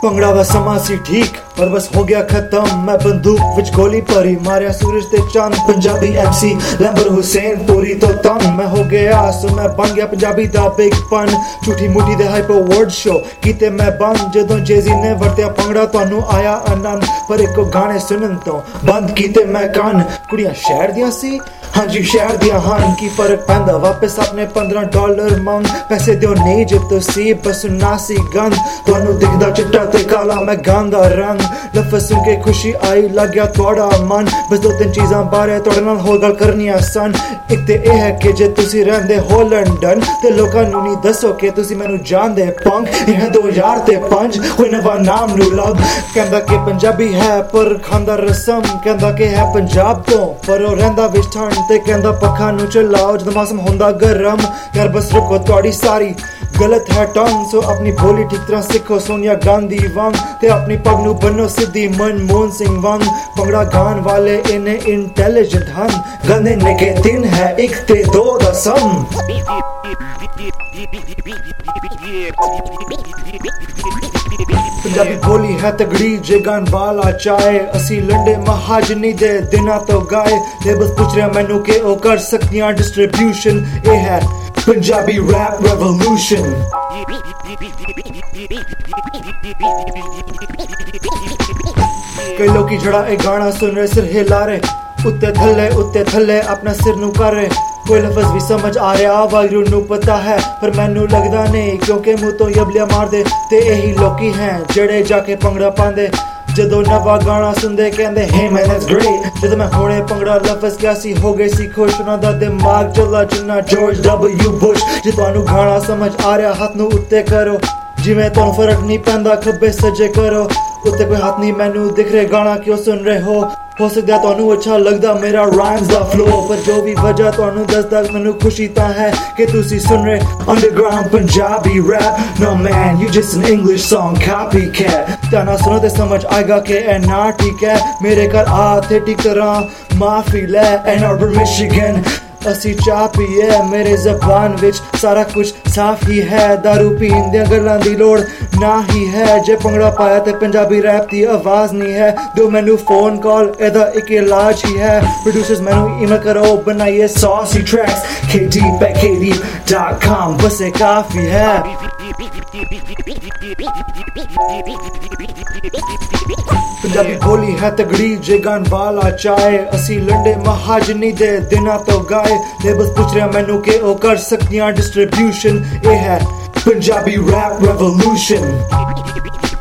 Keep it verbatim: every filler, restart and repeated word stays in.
ਭੰਗੜਾ ਵਾ ਸਮਾਂ ਸੀ ਠੀਕ ਪਰ ਬਸ ਹੋ ਗਿਆ ਖਤਮ। ਮੈਂ ਬੰਦੂਕ ਵਿੱਚ ਗੋਲੀ ਭਰੀ ਮਾਰਿਆ ਸੂਰਜ ਤੇ ਚੰਨ। Punjabi M C Lamber Hussainpuri ਤੋਂ ਤੰਗ ਮੈਂ ਹੋ ਗਿਆ ਸੋ ਮੈਂ ਬਣ ਗਿਆ ਪੰਜਾਬੀ ਦਾ ਬਿਗ ਪਨ। ਝੂਠੀ ਮੂਠੀ ਦੇ ਹਾਈਪਰ ਵਰਡ ਸ਼ੋ ਕੀਤੇ ਮੈਂ ਬੰਦ ਜਦੋਂ ਜੇਜ਼ੀ ਨੇ ਵਰਤਿਆ ਭੰਗੜਾ ਤੁਹਾਨੂੰ ਆਇਆ ਆਨੰਦ। ਪਰ ਇੱਕੋ ਗਾਣੇ ਸੁਣਨ ਤੋਂ ਬੰਦ ਕੀਤੇ ਮੈਂ ਕੰਨ। ਕੁੜੀਆਂ ਸ਼ਹਿਰ ਦੀਆਂ ਸੀ ਹਾਂਜੀ ਸ਼ਹਿਰ ਦੀਆਂ ਹਨ ਕੀ ਫਰਕ ਪੈਂਦਾ ਵਾਪਸ ਆਪਣੇ ਪੰਦਰਾਂ ਡਾਲਰ ਮੰਗ। ਪੈਸੇ ਦਿਓ ਨਹੀਂ ਜੇ ਤੁਸੀਂ ਬਸ ਨਾਸੀ ਗੰਦ ਤੁਹਾਨੂੰ ਦਿਖਦਾ ਚਿੱਟਾ ਤੇ ਕਾਲਾ ਮੈਂ ਗਾਂਦਾ ਰੰਗ। ਲਫ਼ਜ਼ ਸੁਣ ਕੇ ਖੁਸ਼ੀ ਆਈ ਲੱਗ ਗਿਆ ਤੁਹਾਡਾ ਮਨ। ਬਸ ਦੋ ਤਿੰਨ ਚੀਜ਼ਾਂ ਬਾਰੇ ਤੁਹਾਡੇ ਨਾਲ ਹੋਰ ਗੱਲ ਕਰਨੀਆਂ ਸਨ। ਇੱਕ ਤੇ ਇਹ ਹੈ ਕਿ ਜੇ ਤੁਸੀਂ ਰਹਿੰਦੇ ਹੋ ਲੰਡਨ ਤੇ ਲੋਕਾਂ ਨੂੰ ਨਹੀਂ ਦੱਸੋ ਕਿ ਤੁਸੀਂ ਮੈਨੂੰ ਜਾਣਦੇ ਪੰਗ। ਇਹ ਦੋ ਹਜ਼ਾਰ ਤੇ ਪੰਜ ਕੋਈ ਨਵਾਂ ਨਾਮ ਨੂੰ ਲੱਭ ਕਹਿੰਦਾ ਕਿ ਪੰਜਾਬੀ ਹੈ ਪਰ ਖਾਂਦਾ ਰਸਮ। ਕਹਿੰਦਾ ਕਿ ਹੈ ਪੰਜਾਬ ਤੋਂ ਪਰ ਉਹ ਰਹਿੰਦਾ ਵਿੱਚ ਠੰਡ ਤੇ ਕਹਿੰਦਾ ਪੱਖਾਂ ਨੂੰ ਚਲਾਓ ਜਦੋਂ ਮੌਸਮ ਹੁੰਦਾ ਗਰਮ। ਯਾਰ ਬਸ ਰੁਕੋ ਤੁਹਾਡੀ ਸਾਰੀ ਗਲਤ ਹੈ ਟੰਗ ਸੋ ਆਪਣੀ ਬੋਲੀ ਠੀਕ ਤਰ੍ਹਾਂ ਸਿੱਖੋ ਸੋਨੀਆ ਗਾਂਧੀ ਵਾਂਗ ਤੇ ਆਪਣੀ ਪੱਗ ਨੂੰ ਬੰਨੋ ਸਿੱਧੀ ਮਨਮੋਹਨ ਸਿੰਘ ਵਾਂਗ। ਭੰਗੜਾ ਗਾਣ ਵਾਲੇ ਇੰਨੇ ਇੰਟੈਲੀਜੈਂਟ ਹਨ ਗੰਦੇ ਨਿੱਕੇ ਤਿੰਨ ਹੈ ਇੱਕ ਤੇ ਦੋ ਦਾ ਸਮ। ਪੰਜਾਬੀ ਬੋਲੀ ਹੈ ਤਗੜੀ ਜੇ ਗਾਣ ਵਾਲਾ ਚਾਹੇ। ਅਸੀਂ ਲੰਡੇ ਮਹਾਜਨੀ ਦੇ ਦਿਨਾਂ ਤੋਂ ਗਾਏ ਤੇ ਬਸ ਪੁੱਛ ਰਿਹਾ ਮੈਨੂੰ ਕਿ ਉਹ ਕਰ ਸਕਦੀਆਂ ਡਿਸਟ੍ਰੀਬਿਊਸ਼ਨ। ਇਹ ਹੈ ਪੰਜਾਬੀ ਰੈਪ ਰੈਵੋਲੂਸ਼ਨ। ਕਈ ਲੋਕੀ ਜਿਹੜਾ ਇਹ ਗਾਣਾ ਸੁਣ ਰਹੇ ਸਿਰ ਹਿਲਾ ਰਹੇ ਉੱਤੇ ਥੱਲੇ ਉੱਤੇ ਥੱਲੇ ਆਪਣਾ ਸਿਰ ਨੂੰ ਕਰ ਰਹੇ। ਕੋਈ ਲਫ਼ਜ਼ ਵੀ ਸਮਝ ਆ ਰਿਹਾ ਵਾਹਿਗੁਰੂ ਨੂੰ ਪਤਾ ਹੈ ਪਰ ਮੈਨੂੰ ਲੱਗਦਾ ਨਹੀਂ ਕਿਉਂਕਿ ਮੂੰਹ ਤੋਂ ਯਬਲੀਆਂ ਮਾਰਦੇ ਤੇ ਇਹੀ ਲੋਕੀ ਹੈ ਜਿਹੜੇ ਜਾ ਕੇ ਭੰਗੜਾ ਪਾਉਂਦੇ ਜਦੋਂ ਨਵਾਂ ਗਾਣਾ ਸੁਣਦੇ ਕਹਿੰਦੇ hey man that's great। ਜਦੋਂ ਮੈਂ ਹੁਣੇ ਭੰਗੜਾ ਲਫ਼ਜ਼ ਕਿਹਾ ਸੀ ਹੋ ਗਏ ਸੀ ਖੁਸ਼ ਉਹਨਾਂ ਦਾ ਦਿਮਾਗ ਚੱਲਾ ਜਿੰਨਾ ਜਾਰਜ ਡਬਲਿਊ ਬੁਸ਼। ਜੇ ਤੁਹਾਨੂੰ ਗਾਣਾ ਸਮਝ ਆ ਰਿਹਾ ਹੱਥ ਨੂੰ ਉੱਤੇ ਕਰੋ ਜਿਵੇਂ ਤੁਹਾਨੂੰ ਫਰਕ ਨਹੀਂ ਪੈਂਦਾ ਖੱਬੇ ਸੱਜੇ ਕਰੋ। ਉੱਤੇ ਕੋਈ ਹੱਥ ਨਹੀਂ ਮੈਨੂੰ ਦਿਖ ਰਿਹਾ ਗਾਣਾ ਕਿਉਂ ਸੁਣ ਰਹੇ ਹੋ। ਹੋ ਸਕਦਾ ਤੁਹਾਨੂੰ ਅੱਛਾ ਲੱਗਦਾ ਮੇਰਾ ਰਾਈਮਸ ਦਾ ਫਲੋ ਪਰ ਜੋ ਵੀ ਵਜ੍ਹਾ ਤੁਹਾਨੂੰ ਦੱਸਦਾ ਮੈਨੂੰ ਖੁਸ਼ੀ ਤਾਂ ਹੈ ਕਿ ਤੁਸੀਂ ਸੁਣ ਰਹੇ underground Punjabi rap. No man you just an English song copycat। ਧਿਆਨ ਸੁਣੋ ਤੇ ਸਮਝ ਆਏਗਾ ਕਿ ਇਹ ਨਾ ਠੀਕ ਹੈ। ਮੇਰੇ ਘਰ ਆ ਤੇ ਠੀਕ ਤਰ੍ਹਾਂ ਮਾਫੀ ਲੈ ਐਨ ਆਰਬਰ ਮਿਸ਼ੀਗਨ। ਅਸੀਂ ਚਾਹ ਪੀਏ ਮੇਰੇ ਜ਼ਬਾਨ ਵਿੱਚ ਸਾਰਾ ਕੁਝ ਸਾਫ ਹੀ ਹੈ। ਦਾਰੂ ਪੀਣ ਦੀਆਂ ਗੱਲਾਂ ਦੀ ਲੋੜ ਨਾ ਹੀ ਹੈ। ਜੇ ਭੰਗੜਾ ਪਾਇਆ ਤੇ ਪੰਜਾਬੀ ਰੈਪ ਦੀ ਆਵਾਜ਼ ਨਹੀਂ ਹੈ ਦਿਓ ਮੈਨੂੰ ਫੋਨ ਕਾਲ ਇਹਦਾ ਇੱਕ ਇਲਾਜ ਹੀ ਹੈ। ਪ੍ਰੋਡਿਊਸਰਸ ਮੈਨੂੰ ਈਮੇਲ ਕਰੋ ਬਣਾਈਏ saucy tracks k deep at k deep dot com ਬਸ ਇਹ ਕਾਫੀ ਹੈ। ਪੰਜਾਬੀ ਬੋਲੀ ਹੈ ਤਗੜੀ ਜੇ ਗਾਣ ਵਾਲਾ ਚਾਹੇ। ਅਸੀਂ ਲੰਡੇ ਮਹਾਜਨੀ ਦੇ ਦਿਨਾਂ ਤੋਂ ਗਾਏ ਤੇ ਬਸ ਪੁੱਛ ਰਿਹਾ ਮੈਨੂੰ ਕਿ ਉਹ ਕਰ ਸਕਦੀਆਂ ਡਿਸਟ੍ਰੀਬਿਊਸ਼ਨ। ਇਹ ਹੈ ਪੰਜਾਬੀ ਰੈਪ ਰੈਵੋਲੂਸ਼ਨ।